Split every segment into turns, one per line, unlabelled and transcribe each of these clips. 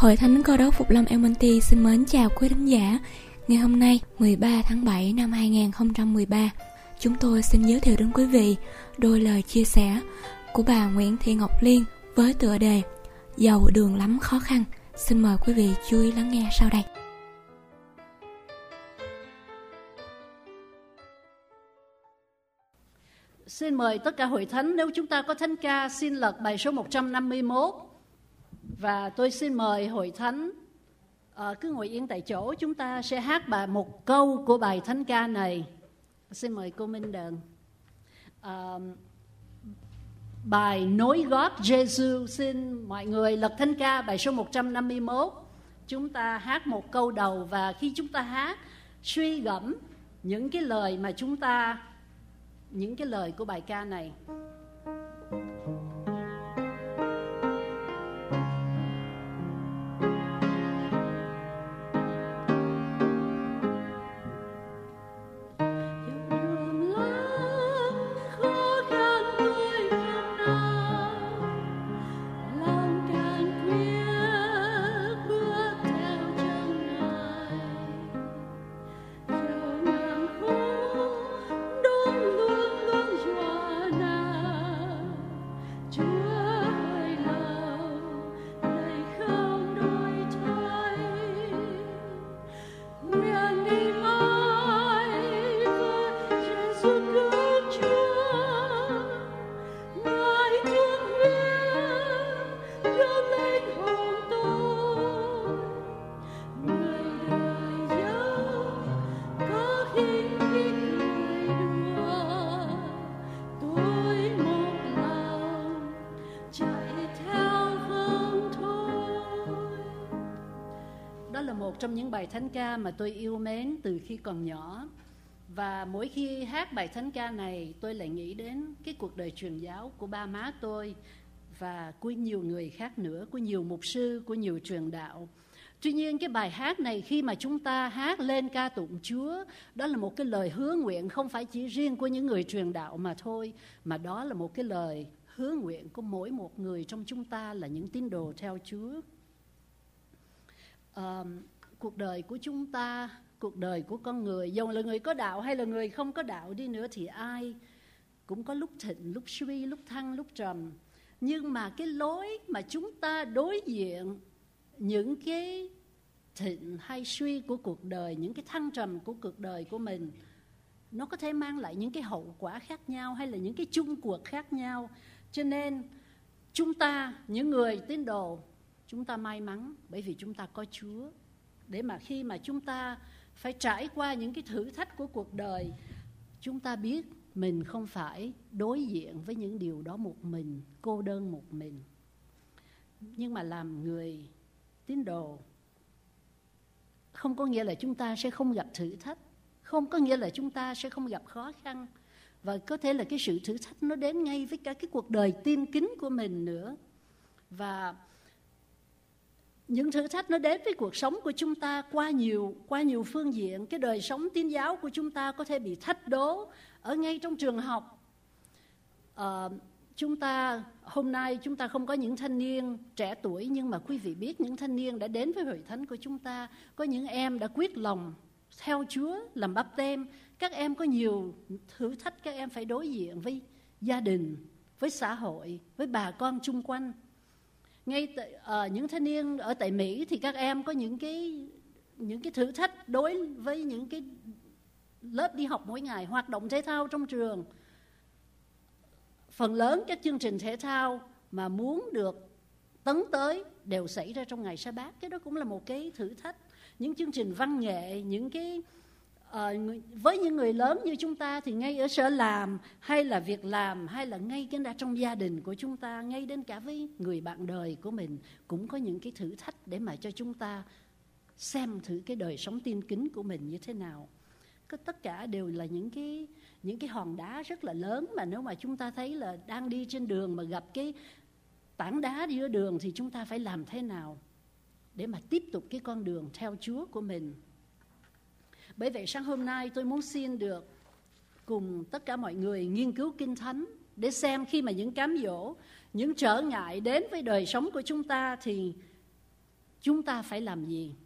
Hội Thánh Cơ Đốc Phục Lâm Elmonty xin mến chào quý thính giả. Ngày hôm nay 13 tháng 7 năm 2013, chúng tôi xin giới thiệu đến quý vị đôi lời chia sẻ của bà Nguyễn Thị Ngọc Liên với tựa đề Giàu đường lắm khó khăn. Xin mời quý vị chú ý lắng nghe sau đây.
Xin mời tất cả hội thánh, nếu chúng ta có thánh ca, xin lật bài số 151. Và tôi xin mời hội thánh cứ ngồi yên tại chỗ, chúng ta sẽ hát một câu của bài thánh ca này. Xin mời cô Minh Đờn. Bài Nối gót Giêsu, xin mọi người lật thánh ca bài số 151. Chúng ta hát một câu đầu, và khi chúng ta hát, suy gẫm những cái lời mà những cái lời của bài ca này. Trong những bài thánh ca mà tôi yêu mến từ khi còn nhỏ. Và mỗi khi hát bài thánh ca này, tôi lại nghĩ đến cái cuộc đời truyền giáo của ba má tôi và của nhiều người khác nữa, của nhiều mục sư, của nhiều truyền đạo. Tuy nhiên cái bài hát này, khi mà chúng ta hát lên ca tụng Chúa, đó là một cái lời hứa nguyện không phải chỉ riêng của những người truyền đạo mà thôi, mà đó là một cái lời hứa nguyện của mỗi một người trong chúng ta là những tín đồ theo Chúa. Cuộc đời của chúng ta, cuộc đời của con người, dù là người có đạo hay là người không có đạo đi nữa, thì ai cũng có lúc thịnh, lúc suy, lúc thăng, lúc trầm. Nhưng mà cái lối mà chúng ta đối diện những cái thịnh hay suy của cuộc đời, những cái thăng trầm của cuộc đời của mình, nó có thể mang lại những cái hậu quả khác nhau hay là những cái chung cuộc khác nhau. Cho nên chúng ta, những người tín đồ, chúng ta may mắn bởi vì chúng ta có Chúa. Để mà khi mà chúng ta phải trải qua những cái thử thách của cuộc đời, chúng ta biết mình không phải đối diện với những điều đó một mình, cô đơn một mình. Nhưng mà làm người tín đồ không có nghĩa là chúng ta sẽ không gặp thử thách, không có nghĩa là chúng ta sẽ không gặp khó khăn. Và có thể là cái sự thử thách nó đến ngay với cả cái cuộc đời tin kính của mình nữa. Và những thử thách nó đến với cuộc sống của chúng ta qua nhiều phương diện. Cái đời sống tín giáo của chúng ta có thể bị thách đố ở ngay trong trường học. Hôm nay chúng ta không có những thanh niên trẻ tuổi, nhưng mà quý vị biết những thanh niên đã đến với hội thánh của chúng ta. Có những em đã quyết lòng theo Chúa, làm báp têm. Các em có nhiều thử thách các em phải đối diện với gia đình, với xã hội, với bà con chung quanh. Ngay những thanh niên ở tại Mỹ thì các em có những cái thử thách đối với những cái lớp đi học mỗi ngày, hoạt động thể thao trong trường. Phần lớn các chương trình thể thao mà muốn được tấn tới đều xảy ra trong ngày Sa-bát. Cái đó cũng là một cái thử thách. Những chương trình văn nghệ, với những người lớn như chúng ta thì ngay ở sở làm hay là việc làm, hay là ngay trong gia đình của chúng ta, ngay đến cả với người bạn đời của mình, cũng có những cái thử thách để mà cho chúng ta xem thử cái đời sống tin kính của mình như thế nào. Tất cả đều là những cái hòn đá rất là lớn, mà nếu mà chúng ta thấy là đang đi trên đường mà gặp cái tảng đá giữa đường thì chúng ta phải làm thế nào để mà tiếp tục cái con đường theo Chúa của mình. Bởi vậy sáng hôm nay tôi muốn xin được cùng tất cả mọi người nghiên cứu Kinh Thánh để xem khi mà những cám dỗ, những trở ngại đến với đời sống của chúng ta thì chúng ta phải làm gì?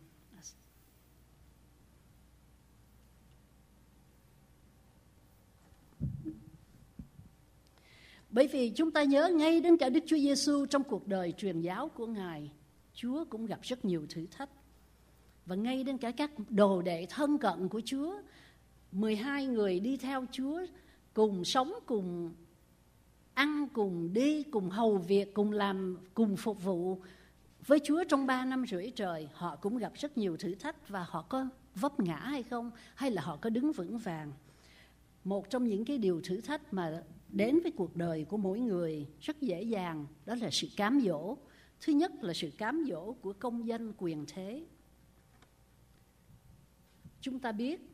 Bởi vì chúng ta nhớ ngay đến cả Đức Chúa Giêsu trong cuộc đời truyền giáo của Ngài, Chúa cũng gặp rất nhiều thử thách. Và ngay đến cả các đồ đệ thân cận của Chúa, 12 người đi theo Chúa, cùng sống, cùng ăn, cùng đi, cùng hầu việc, cùng làm, cùng phục vụ với Chúa trong 3 năm rưỡi trời. Họ cũng gặp rất nhiều thử thách, và họ có vấp ngã hay không? Hay là họ có đứng vững vàng? Một trong những cái điều thử thách mà đến với cuộc đời của mỗi người rất dễ dàng, đó là sự cám dỗ. Thứ nhất là sự cám dỗ của công danh quyền thế. Chúng ta biết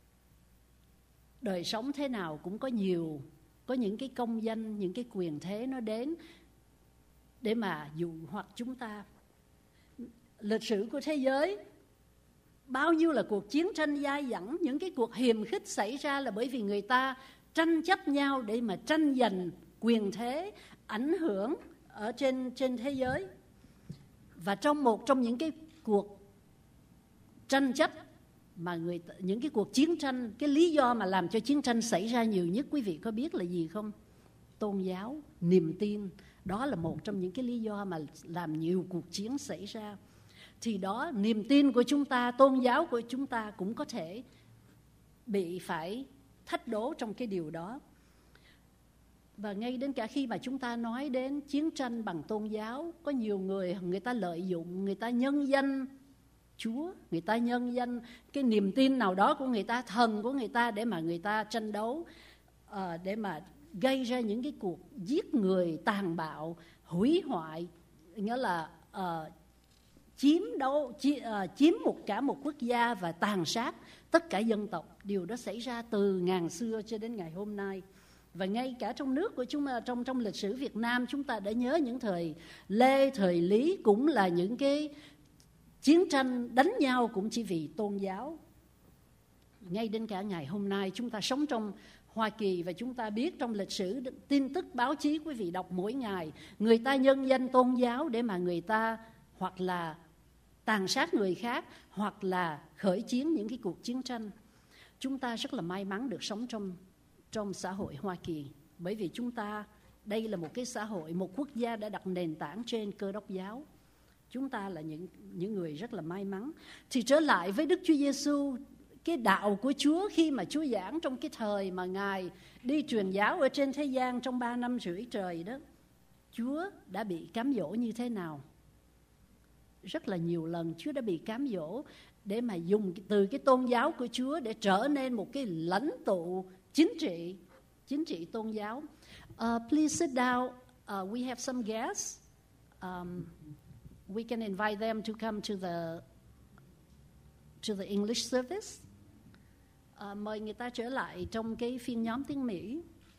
đời sống thế nào cũng có những cái công danh, những cái quyền thế nó đến để mà dụ hoặc chúng ta. Lịch sử của thế giới, bao nhiêu là cuộc chiến tranh dai dẳng, những cái cuộc hiềm khích xảy ra là bởi vì người ta tranh chấp nhau để mà tranh giành quyền thế, ảnh hưởng ở trên thế giới. Và một trong những cái cuộc tranh chấp mà những cái cuộc chiến tranh, cái lý do mà làm cho chiến tranh xảy ra nhiều nhất, quý vị có biết là gì không? Tôn giáo, niềm tin. Đó là một trong những cái lý do mà làm nhiều cuộc chiến xảy ra. Thì đó, niềm tin của chúng ta, tôn giáo của chúng ta cũng có thể bị phải thách đố trong cái điều đó. Và ngay đến cả khi mà chúng ta nói đến chiến tranh bằng tôn giáo, có nhiều người ta lợi dụng, người ta nhân danh Chúa, người ta nhân danh cái niềm tin nào đó của người ta, thần của người ta, để mà người ta tranh đấu, để mà gây ra những cái cuộc giết người tàn bạo, hủy hoại, nghĩa là chiếm cả một quốc gia và tàn sát tất cả dân tộc. Điều đó xảy ra từ ngàn xưa cho đến ngày hôm nay. Và ngay cả trong nước của chúng ta, trong lịch sử Việt Nam, chúng ta đã nhớ những thời Lê, thời Lý cũng là những cái chiến tranh đánh nhau cũng chỉ vì tôn giáo. Ngay đến cả ngày hôm nay, chúng ta sống trong Hoa Kỳ và chúng ta biết trong lịch sử tin tức báo chí, quý vị đọc mỗi ngày, người ta nhân danh tôn giáo để mà người ta hoặc là tàn sát người khác, hoặc là khởi chiến những cái cuộc chiến tranh. Chúng ta rất là may mắn được sống trong xã hội Hoa Kỳ, bởi vì đây là một cái xã hội, một quốc gia đã đặt nền tảng trên Cơ Đốc giáo. Chúng ta là những người rất là may mắn. Thì trở lại với Đức Chúa Giêsu, cái đạo của Chúa khi mà Chúa giảng trong cái thời mà Ngài đi truyền giáo ở trên thế gian trong 3 năm rưỡi trời đó, Chúa đã bị cám dỗ như thế nào? Rất là nhiều lần Chúa đã bị cám dỗ để mà dùng từ cái tôn giáo của Chúa để trở nên một cái lãnh tụ chính trị tôn giáo. Please sit down. We have some guests. We can invite them to come to the English service. Mời người ta trở lại trong cái phiên nhóm tiếng Mỹ.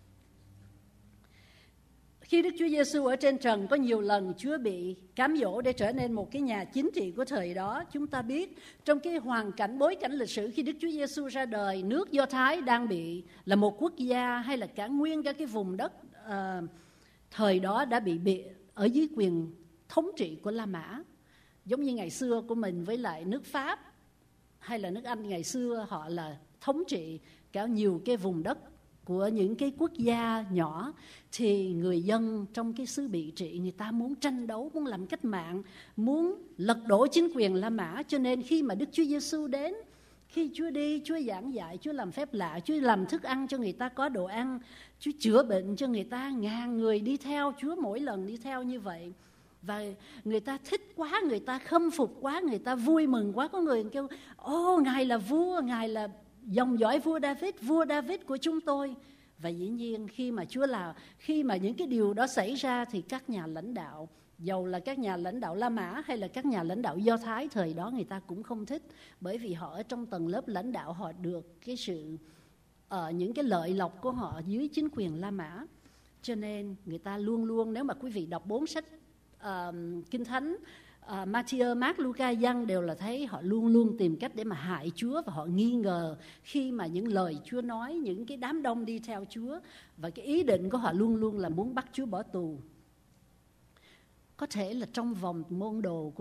Khi Đức Chúa Giêsu ở trên trần, có nhiều lần Chúa bị cám dỗ để trở nên một cái nhà chính trị của thời đó. Chúng ta biết trong cái bối cảnh lịch sử khi Đức Chúa Giêsu ra đời, nước Do Thái đang bị là một quốc gia, hay là nguyên cả cái vùng đất thời đó đã bị ở dưới quyền thống trị của La Mã. Giống như ngày xưa của mình với lại nước Pháp hay là nước Anh ngày xưa, họ là thống trị cả nhiều cái vùng đất của những cái quốc gia nhỏ. Thì người dân trong cái xứ bị trị, người ta muốn tranh đấu, muốn làm cách mạng, muốn lật đổ chính quyền La Mã. Cho nên khi mà Đức Chúa Giêsu đến, khi Chúa đi, Chúa giảng dạy, Chúa làm phép lạ, Chúa làm thức ăn cho người ta có đồ ăn, Chúa chữa bệnh cho người ta, ngàn người đi theo Chúa mỗi lần đi theo như vậy. Và người ta thích quá, người ta khâm phục quá, người ta vui mừng quá. Có người kêu: ô, Ngài là vua, Ngài là dòng dõi vua David của chúng tôi. Và dĩ nhiên khi mà những cái điều đó xảy ra thì các nhà lãnh đạo, dầu là các nhà lãnh đạo La Mã hay là các nhà lãnh đạo Do Thái thời đó, người ta cũng không thích. Bởi vì họ ở trong tầng lớp lãnh đạo, họ được cái sự những cái lợi lộc của họ dưới chính quyền La Mã. Cho nên người ta luôn luôn, nếu mà quý vị đọc 4 sách Kinh Thánh, Matthew, Mark, Luca, Giăng, đều là thấy họ luôn luôn tìm cách để mà hại Chúa. Và họ nghi ngờ khi mà những lời Chúa nói, những cái đám đông đi theo Chúa. Và cái ý định của họ luôn luôn là muốn bắt Chúa bỏ tù. Có thể là trong vòng môn đồ của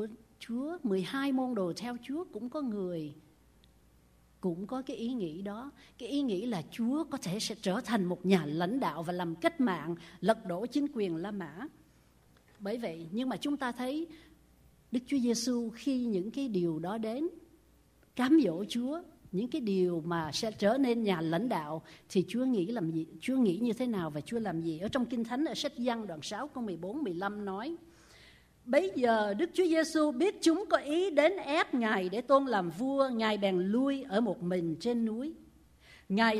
Chúa, 12 môn đồ theo Chúa cũng có người cũng có cái ý nghĩ đó. Cái ý nghĩ là Chúa có thể sẽ trở thành một nhà lãnh đạo và làm cách mạng, lật đổ chính quyền La Mã. Bởi vậy, nhưng mà chúng ta thấy Đức Chúa Giêsu khi những cái điều đó đến, cám dỗ Chúa, những cái điều mà sẽ trở nên nhà lãnh đạo, thì Chúa nghĩ làm gì? Chúa nghĩ như thế nào và Chúa làm gì? Ở trong Kinh Thánh, ở sách Giăng đoạn 6 câu 14-15 nói: Bấy giờ Đức Chúa Giêsu biết chúng có ý đến ép Ngài để tôn làm vua, Ngài bèn lui ở một mình trên núi. Ngài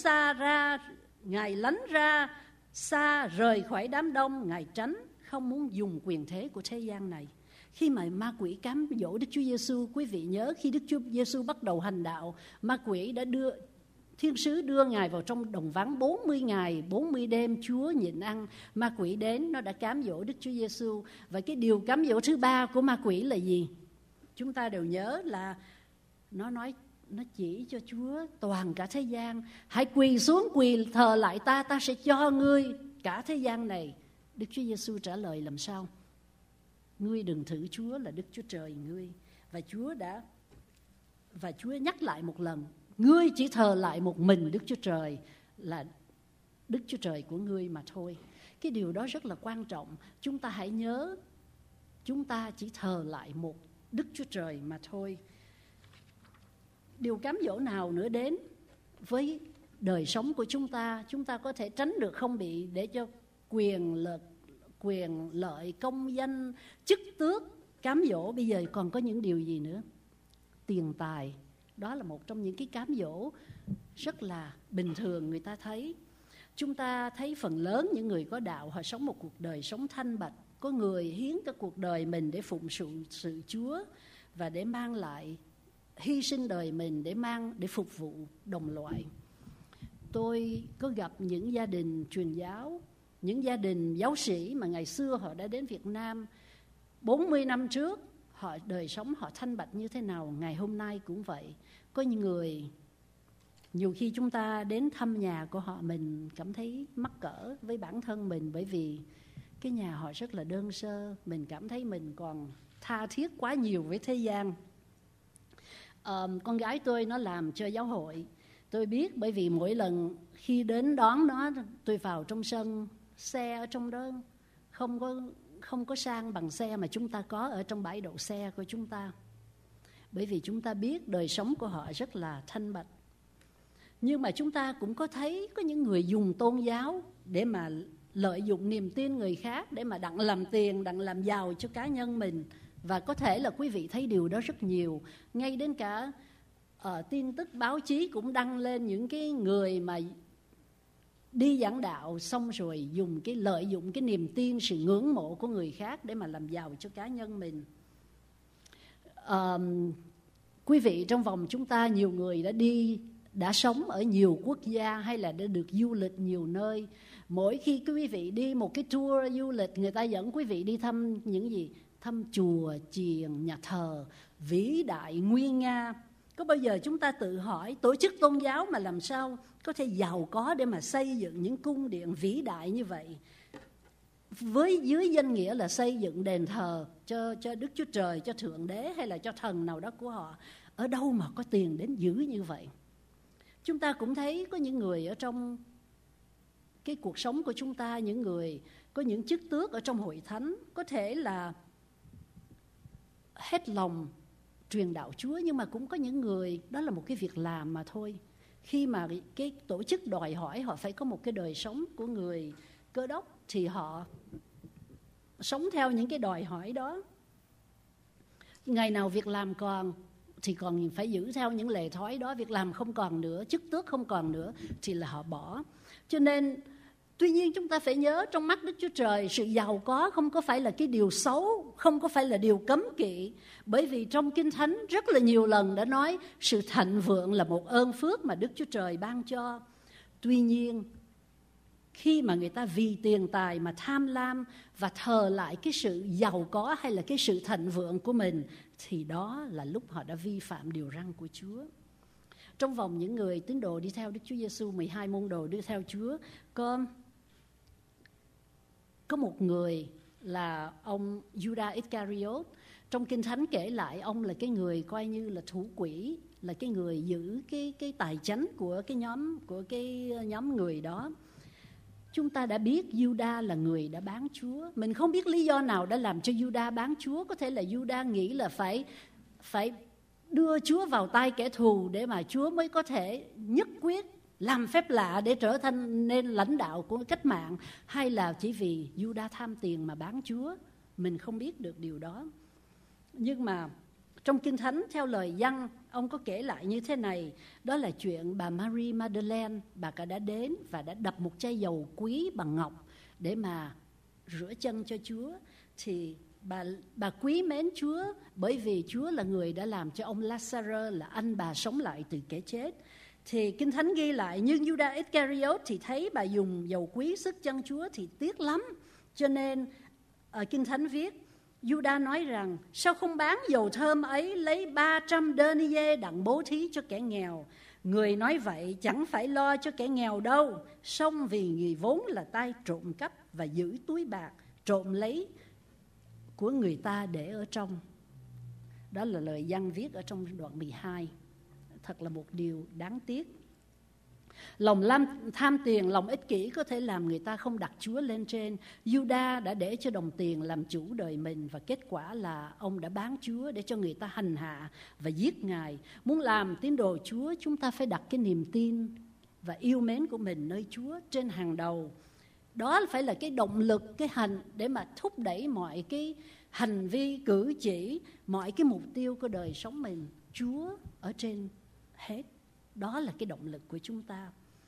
lánh ra xa rời khỏi đám đông, Ngài tránh, không muốn dùng quyền thế của thế gian này. Khi mà ma quỷ cám dỗ Đức Chúa Giêsu, quý vị nhớ khi Đức Chúa Giêsu bắt đầu hành đạo, ma quỷ đã thiên sứ đưa Ngài vào trong đồng vắng 40 ngày, 40 đêm Chúa nhịn ăn. Ma quỷ đến, nó đã cám dỗ Đức Chúa Giêsu. Và cái điều cám dỗ thứ ba của ma quỷ là gì? Chúng ta đều nhớ là nó chỉ cho Chúa toàn cả thế gian. Hãy quỳ xuống quỳ thờ lại ta, ta sẽ cho ngươi cả thế gian này. Đức Chúa Giêsu trả lời làm sao? Ngươi đừng thử Chúa là Đức Chúa Trời ngươi. Và Chúa nhắc lại một lần: ngươi chỉ thờ lại một mình Đức Chúa Trời, là Đức Chúa Trời của ngươi mà thôi. Cái điều đó rất là quan trọng. Chúng ta hãy nhớ, chúng ta chỉ thờ lại một Đức Chúa Trời mà thôi. Điều cám dỗ nào nữa đến với đời sống của chúng ta có thể tránh được không bị để cho quyền lợi, công danh, chức tước cám dỗ? Bây giờ còn có những điều gì nữa? Tiền tài, đó là một trong những cái cám dỗ rất là bình thường người ta thấy. Chúng ta thấy phần lớn những người có đạo họ sống một cuộc đời sống thanh bạch. Có người hiến cả cuộc đời mình để phụng sự Chúa và để mang lại, hy sinh đời mình để phục vụ đồng loại. Tôi có gặp những gia đình truyền giáo, những gia đình giáo sĩ mà ngày xưa họ đã đến Việt Nam 40 năm trước, đời sống họ thanh bạch như thế nào, ngày hôm nay cũng vậy. Có những người, nhiều khi chúng ta đến thăm nhà của họ, mình cảm thấy mắc cỡ với bản thân mình, bởi vì cái nhà họ rất là đơn sơ. Mình cảm thấy mình còn tha thiết quá nhiều với thế gian. Con gái tôi nó làm cho giáo hội, tôi biết, bởi vì mỗi lần khi đến đón nó, tôi vào trong sân, xe ở trong đó không có sang bằng xe mà chúng ta có ở trong bãi đậu xe của chúng ta. Bởi vì chúng ta biết đời sống của họ rất là thanh bạch. Nhưng mà chúng ta cũng có thấy có những người dùng tôn giáo để mà lợi dụng niềm tin người khác, để mà đặng làm tiền, đặng làm giàu cho cá nhân mình. Và có thể là quý vị thấy điều đó rất nhiều. Ngay đến cả tin tức báo chí cũng đăng lên những cái người mà đi giảng đạo xong rồi lợi dụng cái niềm tin, sự ngưỡng mộ của người khác để mà làm giàu cho cá nhân mình. Quý vị trong vòng chúng ta, nhiều người đã sống ở nhiều quốc gia hay là đã được du lịch nhiều nơi. Mỗi khi quý vị đi một cái tour du lịch, người ta dẫn quý vị đi thăm những gì? Thăm chùa, chiền, nhà thờ vĩ đại nguyên nga. Có bao giờ chúng ta tự hỏi tổ chức tôn giáo mà làm sao có thể giàu có để mà xây dựng những cung điện vĩ đại như vậy, dưới danh nghĩa là xây dựng đền thờ cho Đức Chúa Trời, cho Thượng Đế hay là cho thần nào đó của họ? Ở đâu mà có tiền đến dữ như vậy? Chúng ta cũng thấy có những người ở trong cái cuộc sống của chúng ta, những người có những chức tước ở trong hội thánh, có thể là hết lòng truyền đạo Chúa, nhưng mà cũng có những người đó là một cái việc làm mà thôi. Khi mà cái tổ chức đòi hỏi họ phải có một cái đời sống của người Cơ Đốc thì họ sống theo những cái đòi hỏi đó. Ngày nào việc làm còn thì còn phải giữ theo những lề thói đó. Việc làm không còn nữa, chức tước không còn nữa thì là họ bỏ. Cho nên tuy nhiên chúng ta phải nhớ, trong mắt Đức Chúa Trời, sự giàu có không có phải là cái điều xấu, không có phải là điều cấm kỵ. Bởi vì trong Kinh Thánh rất là nhiều lần đã nói sự thịnh vượng là một ơn phước mà Đức Chúa Trời ban cho. Tuy nhiên, khi mà người ta vì tiền tài mà tham lam và thờ lại cái sự giàu có hay là cái sự thịnh vượng của mình, thì đó là lúc họ đã vi phạm điều răn của Chúa. Trong vòng những người tín đồ đi theo Đức Chúa Giêsu, 12 môn đồ đi theo Chúa, có một người là ông Judas Iscariot. trong Kinh Thánh kể lại ông là cái người coi như là thủ quỹ, là cái người giữ cái tài chánh của cái nhóm người đó. Chúng ta đã biết Juda là người đã bán Chúa. Mình không biết lý do nào đã làm cho Juda bán Chúa. Có thể là Juda nghĩ là phải đưa Chúa vào tay kẻ thù để mà Chúa mới có thể nhất quyết làm phép lạ để trở thành nên lãnh đạo của cách mạng, hay là chỉ vì Juda tham tiền mà bán Chúa. Mình không biết được điều đó. Nhưng mà trong Kinh Thánh theo lời Giăng, ông có kể lại như thế này. Đó là chuyện bà Marie Magdalene, bà cả đã đến và đã đập một chai dầu quý bằng ngọc để mà rửa chân cho Chúa. Thì bà quý mến Chúa bởi vì Chúa là người đã làm cho ông Lazarus là anh bà sống lại từ kẻ chết. Thì Kinh Thánh ghi lại, nhưng Judas Iscariot thì thấy bà dùng dầu quý sức chân Chúa thì tiếc lắm. Cho nên Kinh Thánh viết, Judas nói rằng, sao không bán dầu thơm ấy lấy 300 denier đặng bố thí cho kẻ nghèo. Người nói vậy chẳng phải lo cho kẻ nghèo đâu, song vì người vốn là tay trộm cắp và giữ túi bạc, trộm lấy của người ta để ở trong. Đó là lời Giăng viết ở trong đoạn 12. Thật là một điều đáng tiếc. Lòng tham tiền, lòng ích kỷ có thể làm người ta không đặt Chúa lên trên. Judas đã để cho đồng tiền làm chủ đời mình, và kết quả là ông đã bán Chúa để cho người ta hành hạ và giết Ngài. Muốn làm tín đồ Chúa, chúng ta phải đặt cái niềm tin và yêu mến của mình nơi Chúa trên hàng đầu. Đó phải là cái động lực, cái hành để mà thúc đẩy mọi cái hành vi, cử chỉ, mọi cái mục tiêu của đời sống mình. Chúa ở trên hết. Đó là cái động lực của chúng ta.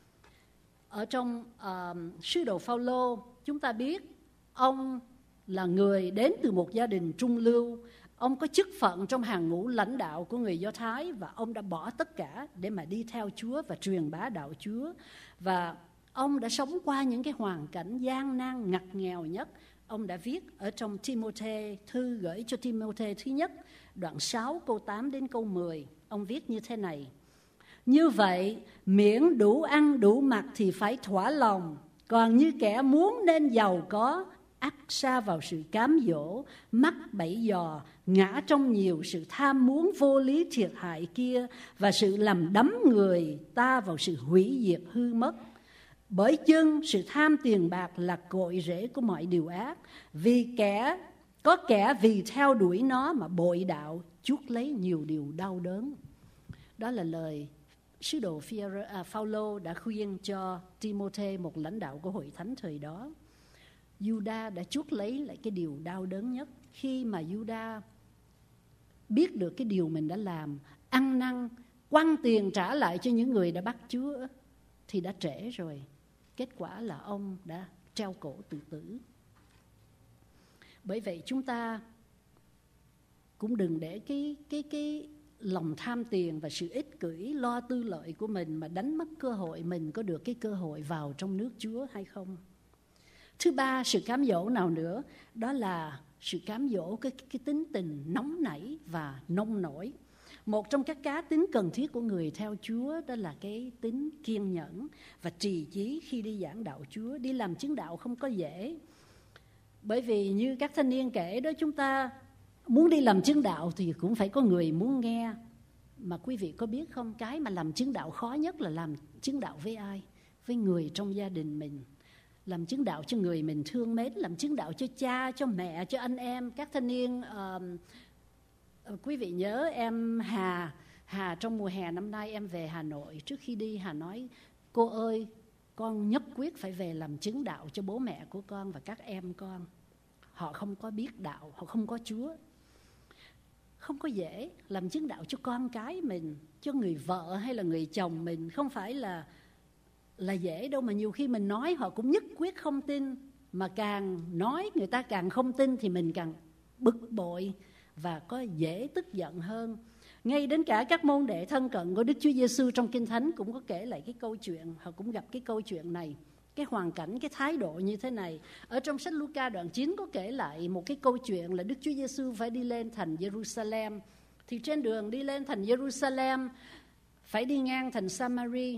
Ở trong sứ đồ Phao-lô, chúng ta biết ông là người đến từ một gia đình trung lưu. Ông có chức phận trong hàng ngũ lãnh đạo của người Do Thái, và ông đã bỏ tất cả để mà đi theo Chúa và truyền bá đạo Chúa. Và ông đã sống qua những cái hoàn cảnh gian nan ngặt nghèo nhất. Ông đã viết ở trong Timôthê, thư gửi cho Timôthê thứ nhất, đoạn 6 câu 8 đến câu 10. Ông viết như thế này: như vậy, miễn đủ ăn đủ mặc thì phải thỏa lòng. Còn như kẻ muốn nên giàu có, ắt sa vào sự cám dỗ, mắc bẫy dò, ngã trong nhiều sự tham muốn vô lý thiệt hại kia, và sự làm đắm người ta vào sự hủy diệt hư mất. Bởi chưng sự tham tiền bạc là cội rễ của mọi điều ác, vì có kẻ vì theo đuổi nó mà bội đạo, chuốc lấy nhiều điều đau đớn. Đó là lời sứ đồ Phao-lô đã khuyên cho Timôthê, một lãnh đạo của hội thánh thời đó. Judas đã chuốc lấy lại cái điều đau đớn nhất. Khi mà Judas biết được cái điều mình đã làm, ăn năn, quăng tiền trả lại cho những người đã bắt Chúa, thì đã trễ rồi. Kết quả là ông đã treo cổ tự tử. Bởi vậy chúng ta cũng đừng để cái lòng tham tiền và sự ích kỷ, lo tư lợi của mình mà đánh mất cơ hội mình có được cái cơ hội vào trong nước Chúa hay không. Thứ ba, sự cám dỗ nào nữa? Đó là sự cám dỗ cái tính tình nóng nảy và nông nổi. Một trong các cá tính cần thiết của người theo Chúa đó là cái tính kiên nhẫn và trì chí khi đi giảng đạo Chúa. Đi làm chứng đạo không có dễ. Bởi vì như các thanh niên kể đó, chúng ta muốn đi làm chứng đạo thì cũng phải có người muốn nghe. Mà quý vị có biết không, cái mà làm chứng đạo khó nhất là làm chứng đạo với ai? Với người trong gia đình mình. Làm chứng đạo cho người mình thương mến, làm chứng đạo cho cha, cho mẹ, cho anh em. Các thanh niên, quý vị nhớ em Hà trong mùa hè năm nay em về Hà Nội. Trước khi đi Hà nói, cô ơi, con nhất quyết phải về làm chứng đạo cho bố mẹ của con và các em con. Họ không có biết đạo, họ không có Chúa. Không có dễ làm chứng đạo cho con cái mình, cho người vợ hay là người chồng mình. Không phải là dễ đâu, mà nhiều khi mình nói họ cũng nhất quyết không tin. Mà càng nói người ta càng không tin thì mình càng bực bội và có dễ tức giận hơn. Ngay đến cả các môn đệ thân cận của Đức Chúa Giêsu trong Kinh Thánh cũng có kể lại cái câu chuyện, họ cũng gặp cái câu chuyện này, cái hoàn cảnh, cái thái độ như thế này. Ở trong sách Luca đoạn 9 có kể lại một cái câu chuyện là Đức Chúa Giêsu phải đi lên thành Jerusalem. Thì trên đường đi lên thành Jerusalem phải đi ngang thành Samari.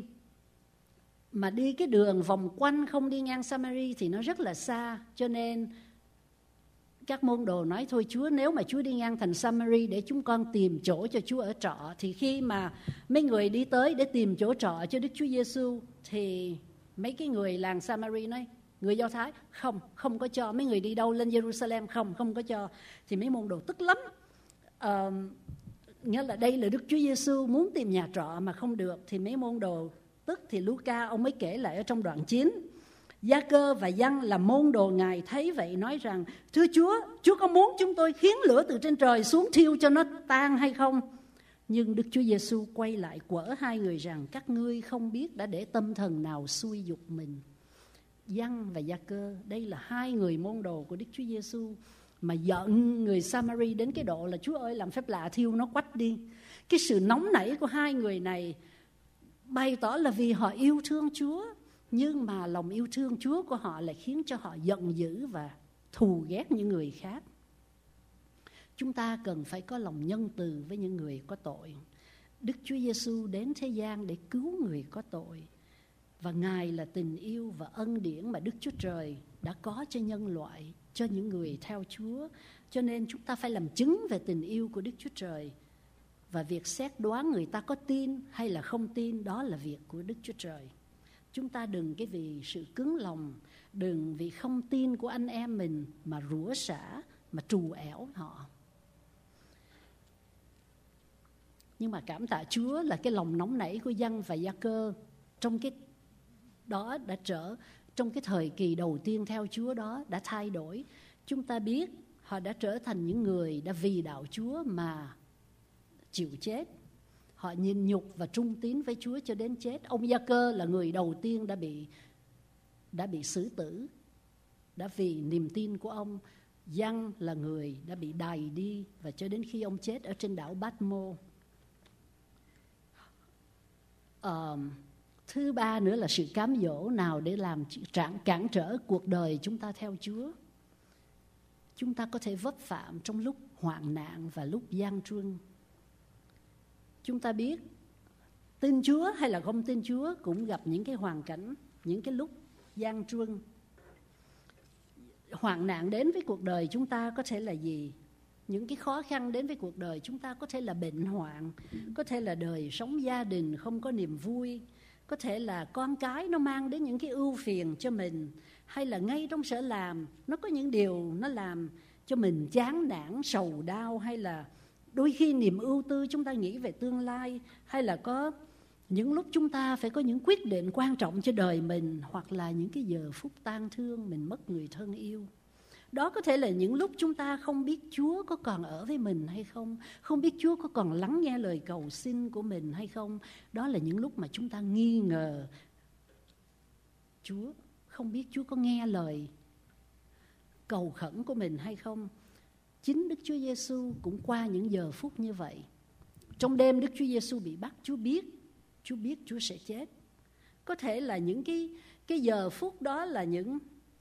Mà đi cái đường vòng quanh không đi ngang Samari thì nó rất là xa, cho nên Các môn đồ nói thôi Chúa, nếu mà Chúa đi ngang thành Samari để chúng con tìm chỗ cho Chúa ở trọ. Thì khi mà mấy người đi tới để tìm chỗ trọ cho Đức Chúa Giêsu thì mấy cái người làng Samari nói, người Do Thái, không có cho. Mấy người đi đâu lên Jerusalem, không có cho. Thì mấy môn đồ tức lắm. Nghĩa là đây là Đức Chúa Giêsu muốn tìm nhà trọ mà không được. Thì mấy môn đồ tức. Thì Luca ông mới kể lại ở trong đoạn 9. Gia-cơ và Giăng là môn đồ Ngài thấy vậy nói rằng, thưa Chúa có muốn chúng tôi khiến lửa từ trên trời xuống thiêu cho nó tan hay không? Nhưng Đức Chúa Giêsu quay lại quở hai người rằng, các ngươi không biết đã để tâm thần nào xui dục mình. Giăng và Gia-cơ, đây là hai người môn đồ của Đức Chúa Giêsu mà giận người Samari đến cái độ là Chúa ơi làm phép lạ thiêu nó quách đi. Cái sự nóng nảy của hai người này bày tỏ là vì họ yêu thương Chúa, nhưng mà lòng yêu thương Chúa của họ lại khiến cho họ giận dữ và thù ghét những người khác. Chúng ta cần phải có lòng nhân từ với những người có tội. Đức Chúa Giêsu đến thế gian để cứu người có tội. Và Ngài là tình yêu và ân điển mà Đức Chúa Trời đã có cho nhân loại, cho những người theo Chúa. Cho nên chúng ta phải làm chứng về tình yêu của Đức Chúa Trời. Và việc xét đoán người ta có tin hay là không tin, đó là việc của Đức Chúa Trời. Chúng ta đừng cái vì sự cứng lòng, đừng vì không tin của anh em mình mà rủa xả, mà trù ẻo họ. Nhưng mà cảm tạ Chúa là cái lòng nóng nảy của Giăng và Gia-cơ trong cái đó trong cái thời kỳ đầu tiên theo Chúa đó đã thay đổi. Chúng ta biết họ đã trở thành những người đã vì đạo Chúa mà chịu chết. Họ nhìn nhục và trung tín với Chúa cho đến chết. Ông Gia-cơ là người đầu tiên đã bị xử tử, đã vì niềm tin của ông. Giăng là người đã bị đày đi và cho đến khi ông chết ở trên đảo Patmos. Thứ ba nữa là sự cám dỗ nào để làm cản trở cuộc đời chúng ta theo Chúa. Chúng ta có thể vấp phạm trong lúc hoạn nạn và lúc gian truân. Chúng ta biết tin Chúa hay là không tin Chúa cũng gặp những cái hoàn cảnh, những cái lúc gian truân. Hoạn nạn đến với cuộc đời chúng ta có thể là gì? Những cái khó khăn đến với cuộc đời chúng ta có thể là bệnh hoạn, có thể là đời sống gia đình không có niềm vui, có thể là con cái nó mang đến những cái ưu phiền cho mình, hay là ngay trong sở làm nó có những điều nó làm cho mình chán nản, sầu đau, hay là đôi khi niềm ưu tư chúng ta nghĩ về tương lai, hay là có những lúc chúng ta phải có những quyết định quan trọng cho đời mình, hoặc là những cái giờ phút tang thương mình mất người thân yêu. Đó có thể là những lúc chúng ta không biết Chúa có còn ở với mình hay không, không biết Chúa có còn lắng nghe lời cầu xin của mình hay không. Đó là những lúc mà chúng ta nghi ngờ Chúa, không biết Chúa có nghe lời cầu khẩn của mình hay không. Chính Đức Chúa Giêsu cũng qua những giờ phút như vậy. Trong đêm Đức Chúa Giêsu bị bắt, Chúa biết Chúa sẽ chết. Có thể là những cái giờ phút đó là những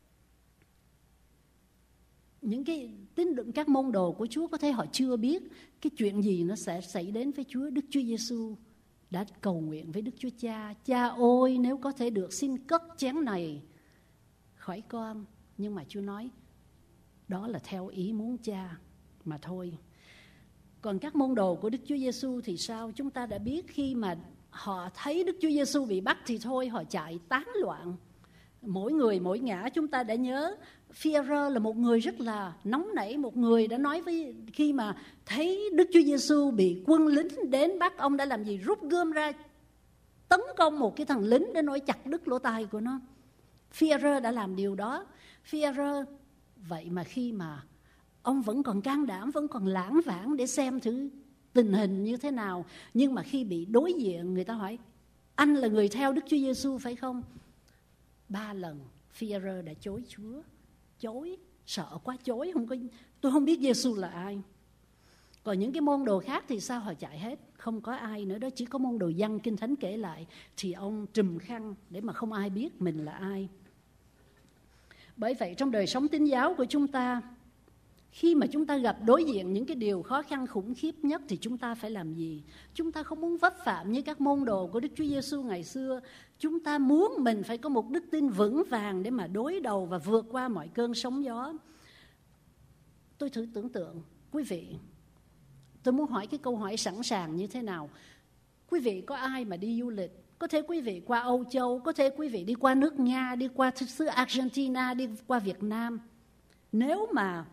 cái các môn đồ của Chúa có thể họ chưa biết cái chuyện gì nó sẽ xảy đến với Chúa. Đức Chúa Giêsu đã cầu nguyện với Đức Chúa Cha: Cha ơi, nếu có thể được xin cất chén này khỏi con. Nhưng mà Chúa nói đó là theo ý muốn Cha mà thôi. Còn các môn đồ của Đức Chúa Giêsu thì sao? Chúng ta đã biết khi mà họ thấy Đức Chúa Giêsu bị bắt thì thôi họ chạy tán loạn. Mỗi người mỗi ngã. Chúng ta đã nhớ Phi-e-rơ là một người rất là nóng nảy, một người đã nói với khi mà thấy Đức Chúa Giêsu bị quân lính đến bắt, ông đã làm gì? Rút gươm ra tấn công một cái thằng lính để nói chặt đứt lỗ tai của nó. Phi-e-rơ đã làm điều đó. Phi-e-rơ vậy mà khi mà ông vẫn còn can đảm, vẫn còn lãng vãng để xem thử tình hình như thế nào, nhưng mà khi bị đối diện người ta hỏi: anh là người theo Đức Chúa Giêsu phải không? 3 lần Phi-e-rơ đã chối Chúa. Chối, sợ quá chối, tôi không biết Giêsu là ai. Còn những cái môn đồ khác thì sao? Họ chạy hết, không có ai nữa đó. Chỉ có môn đồ Giăng Kinh Thánh kể lại thì ông trùm khăn để mà không ai biết mình là ai. Bởi vậy trong đời sống tín giáo của chúng ta, khi mà chúng ta gặp đối diện những cái điều khó khăn khủng khiếp nhất thì chúng ta phải làm gì? Chúng ta không muốn vấp phạm như các môn đồ của Đức Chúa Giêsu ngày xưa. Chúng ta muốn mình phải có một đức tin vững vàng để mà đối đầu và vượt qua mọi cơn sóng gió. Tôi thử tưởng tượng, quý vị, tôi muốn hỏi cái câu hỏi sẵn sàng như thế nào. Quý vị có ai mà đi du lịch, có thể quý vị qua Âu Châu, có thể quý vị đi qua nước Nga, đi qua xứ Argentina, đi qua Việt Nam. Nếu mà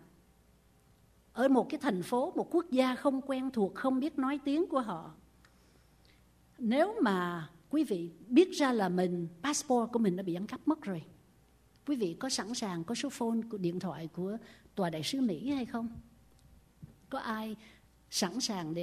ở một cái thành phố, một quốc gia không quen thuộc, không biết nói tiếng của họ, nếu mà quý vị biết ra là passport của mình đã bị ăn cắp mất rồi, quý vị có sẵn sàng có số phone của điện thoại của tòa đại sứ Mỹ hay không? Có ai sẵn sàng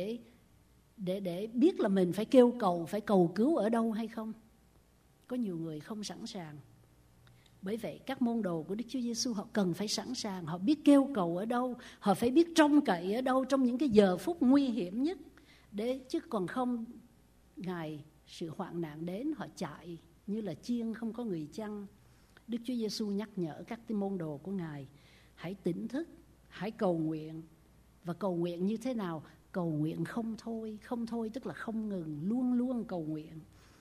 để biết là mình phải cầu cứu ở đâu hay không? Có nhiều người không sẵn sàng. Bởi vậy các môn đồ của Đức Chúa Giêsu họ cần phải sẵn sàng, họ biết kêu cầu ở đâu, họ phải biết trông cậy ở đâu trong những cái giờ phút nguy hiểm nhất, chứ còn không Ngài sự hoạn nạn đến họ chạy như là chiên không có người chăn. Đức Chúa Giêsu nhắc nhở các môn đồ của Ngài hãy tỉnh thức, hãy cầu nguyện. Và cầu nguyện như thế nào? Cầu nguyện không thôi tức là không ngừng, luôn luôn cầu nguyện.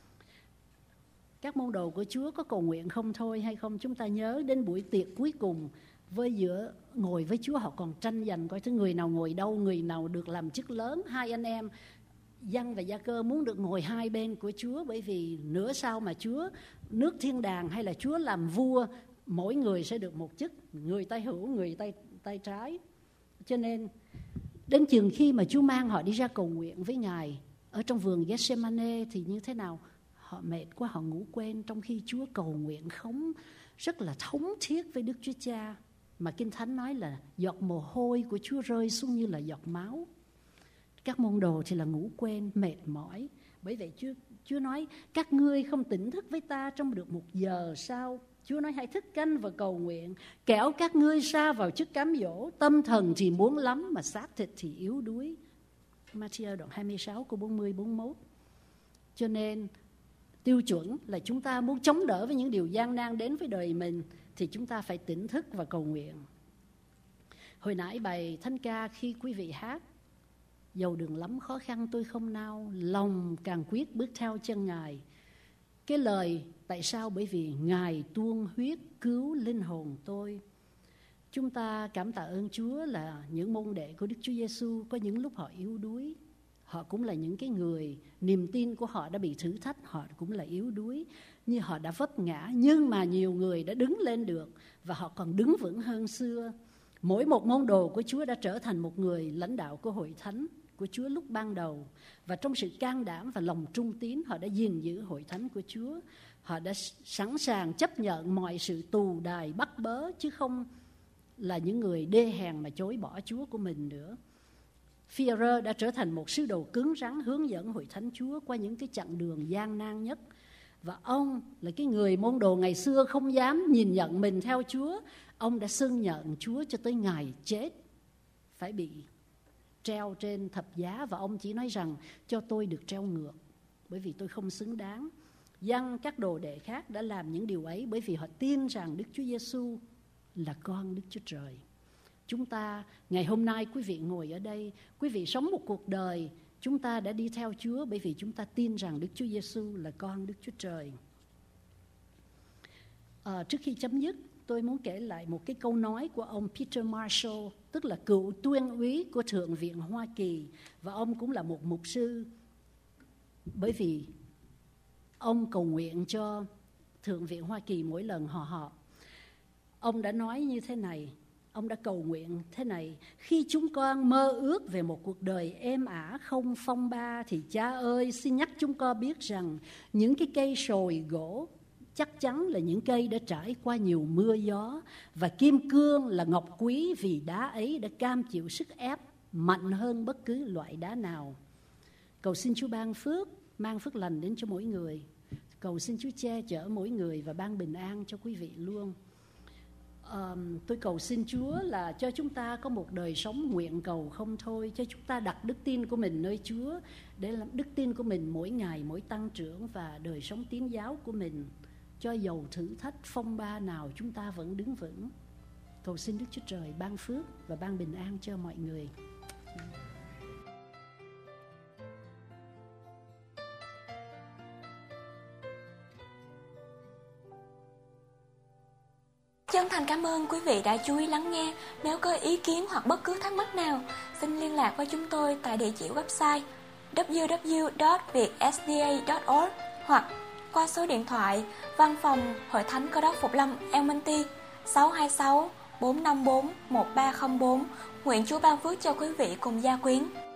Các môn đồ của Chúa có cầu nguyện không thôi hay không? Chúng ta nhớ đến buổi tiệc cuối cùng, ngồi với Chúa họ còn tranh giành coi thứ người nào ngồi đâu, người nào được làm chức lớn. Hai anh em Giăng và Gia Cơ muốn được ngồi hai bên của Chúa, bởi vì nữa sau mà Chúa nước thiên đàng hay là Chúa làm vua, mỗi người sẽ được một chức, người tay hữu, người tay trái. Cho nên đến chừng khi mà Chúa mang họ đi ra cầu nguyện với Ngài ở trong vườn Gethsemane thì như thế nào? Họ mệt quá, họ ngủ quên, trong khi Chúa cầu nguyện rất là thống thiết với Đức Chúa Cha, mà Kinh Thánh nói là giọt mồ hôi của Chúa rơi xuống như là giọt máu. Các môn đồ thì là ngủ quên, mệt mỏi. Bởi vậy Chúa nói các ngươi không tỉnh thức với ta trong được 1 giờ sao? Chúa nói hãy thức canh và cầu nguyện, kẻo các ngươi sa vào chức cám dỗ, tâm thần thì muốn lắm mà xác thịt thì yếu đuối. Matthew đoạn 26 câu 40-41. Cho nên tiêu chuẩn là chúng ta muốn chống đỡ với những điều gian nan đến với đời mình thì chúng ta phải tỉnh thức và cầu nguyện. Hồi nãy bài thánh ca khi quý vị hát, dầu đường lắm khó khăn tôi không nao, lòng càng quyết bước theo chân Ngài. Cái lời tại sao? Bởi vì Ngài tuôn huyết cứu linh hồn tôi. Chúng ta cảm tạ ơn Chúa là những môn đệ của Đức Chúa Giêsu có những lúc họ yếu đuối. Họ cũng là những cái người niềm tin của họ đã bị thử thách, họ cũng là yếu đuối, như họ đã vấp ngã, nhưng mà nhiều người đã đứng lên được và họ còn đứng vững hơn xưa. Mỗi một môn đồ của Chúa đã trở thành một người lãnh đạo của hội thánh của Chúa lúc ban đầu, và trong sự can đảm và lòng trung tín họ đã gìn giữ hội thánh của Chúa. Họ đã sẵn sàng chấp nhận mọi sự tù đài bắt bớ, chứ không là những người đê hèn mà chối bỏ Chúa của mình nữa. Phi-e-rơ đã trở thành một sứ đồ cứng rắn hướng dẫn hội thánh Chúa qua những cái chặng đường gian nan nhất. Và ông là cái người môn đồ ngày xưa không dám nhìn nhận mình theo Chúa. Ông đã xưng nhận Chúa cho tới ngày chết, phải bị treo trên thập giá, và ông chỉ nói rằng cho tôi được treo ngược bởi vì tôi không xứng đáng. Giăng các đồ đệ khác đã làm những điều ấy bởi vì họ tin rằng Đức Chúa Giêsu là con Đức Chúa Trời. Chúng ta ngày hôm nay quý vị ngồi ở đây, quý vị sống một cuộc đời, chúng ta đã đi theo Chúa bởi vì chúng ta tin rằng Đức Chúa Giêsu là con Đức Chúa Trời. Trước khi chấm dứt, tôi muốn kể lại một cái câu nói của ông Peter Marshall, tức là cựu tuyên úy của Thượng viện Hoa Kỳ, và ông cũng là một mục sư, bởi vì ông cầu nguyện cho Thượng viện Hoa Kỳ mỗi lần họ họp. Ông đã nói như thế này, ông đã cầu nguyện thế này: khi chúng con mơ ước về một cuộc đời êm ả không phong ba thì Cha ơi, xin nhắc chúng con biết rằng những cái cây sồi gỗ chắc chắn là những cây đã trải qua nhiều mưa gió, và kim cương là ngọc quý vì đá ấy đã cam chịu sức ép mạnh hơn bất cứ loại đá nào. Cầu xin Chúa mang phước lành đến cho mỗi người. Cầu xin Chúa che chở mỗi người và ban bình an cho quý vị luôn. Tôi cầu xin Chúa là cho chúng ta có một đời sống nguyện cầu không thôi, cho chúng ta đặt đức tin của mình nơi Chúa, để làm đức tin của mình mỗi ngày mỗi tăng trưởng, và đời sống tín giáo của mình cho dầu thử thách phong ba nào chúng ta vẫn đứng vững. Cầu xin Đức Chúa Trời ban phước và ban bình an cho mọi người.
Chân Chân thành cảm ơn quý vị đã chú ý lắng nghe. Nếu có ý kiến hoặc bất cứ thắc mắc nào, xin liên lạc với chúng tôi tại địa chỉ website www.vietsda.org hoặc qua số điện thoại Văn phòng Hội Thánh Cơ Đốc Phục Lâm Elmonty 626 454 1304. Nguyện Chúa ban phước cho quý vị cùng gia quyến.